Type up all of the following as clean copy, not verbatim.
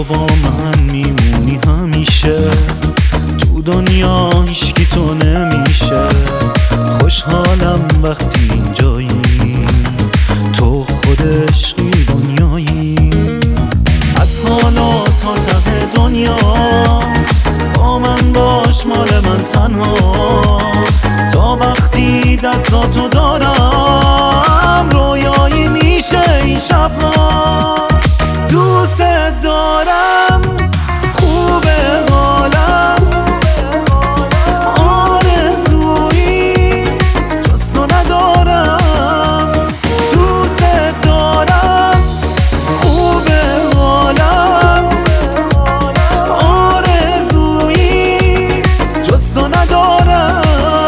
تو با من میمونی همیشه، تو دنیا هیچکی تو نمیشه. خوشحالم وقتی اینجایی، تو خود عشقی دنیایی. از حالا تا ته دنیا با من باش، مال من تنها، تا وقتی دستاتو دارم رویایی میشه این شبها. دوست دارم، خوبه حالم، آرزویی جز تو ندارم. دوست دارم، خوبه حالم، آرزویی جز تو ندارم.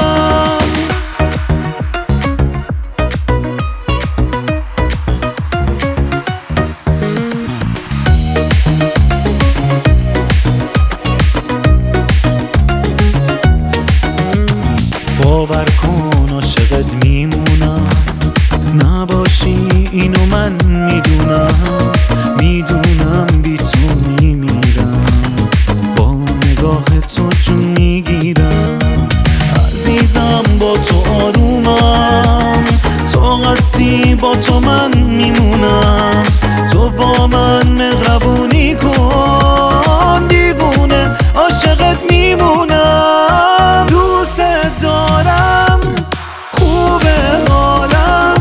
باور کن عاشقت میمونم، نباشی اینو من میدونم. میدونم بی تو میمیرم، با نگاه تو جون میگیرم. عزیزم با تو آرومم، تو قصدی با تو من میمونم. تو با من مهربونی کن، دیوونه عاشقت میمونم. دوست دارم، خوبه حالم،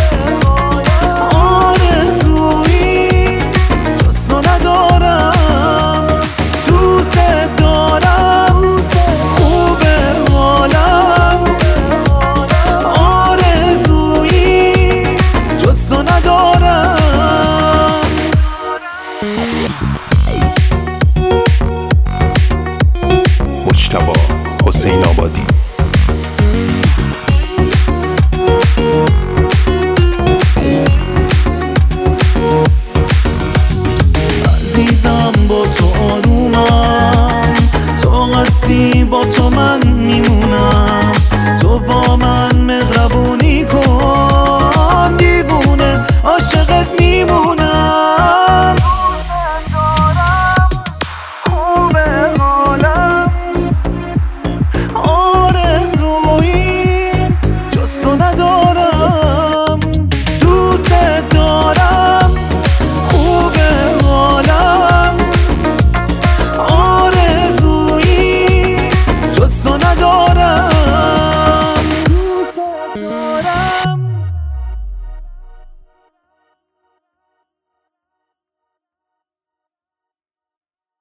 آرزویی جز تو ندارم. دوست دارم، خوبه حالم، آرزویی جز تو ندارم. مجتبی حسین آبادی. عزیزم با تو آرومم، تو قصدی با تو من میمونم. تو با من